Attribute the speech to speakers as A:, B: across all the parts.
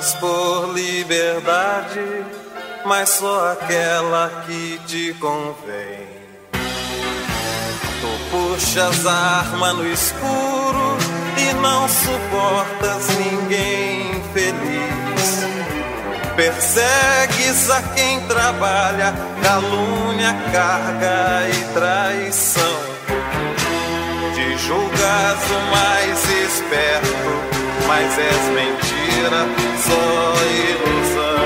A: armas por liberdade, mas só aquela que te convém. Tu puxas a arma no escuro e não suportas ninguém feliz. Persegues a quem trabalha, calúnia, carga e traição. Te julgas o mais esperto, mas és mentira, só ilusão.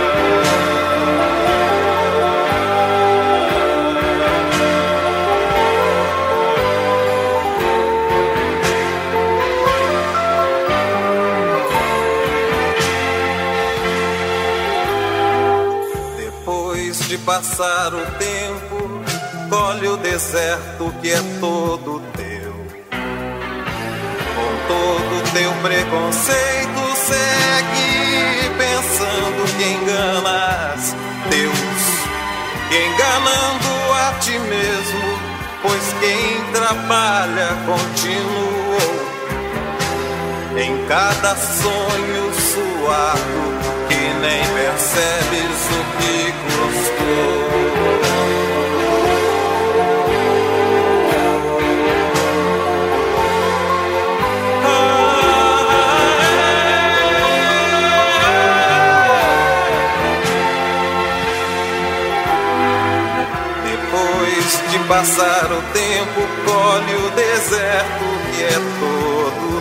A: Depois de passar o tempo, colhe o deserto que é todo teu. Com todo teu preconceito, segue pensando que enganas Deus, enganando a ti mesmo, pois quem trabalha continuou em cada sonho suado, que nem percebes o que custou. De passar o tempo, colhe o deserto que é todo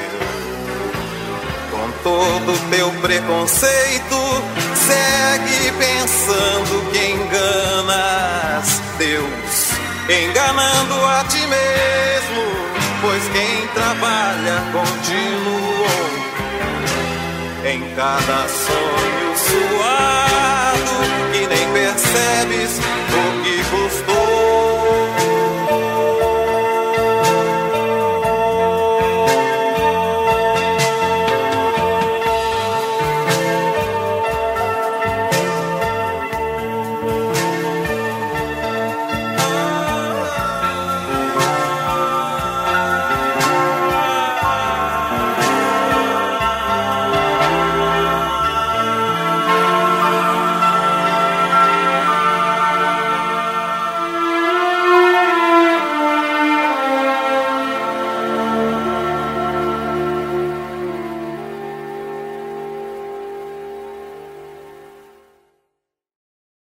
A: teu. Com todo teu preconceito, segue pensando que enganas Deus, enganando a ti mesmo, pois quem trabalha continuou em cada sonho suado, que nem percebes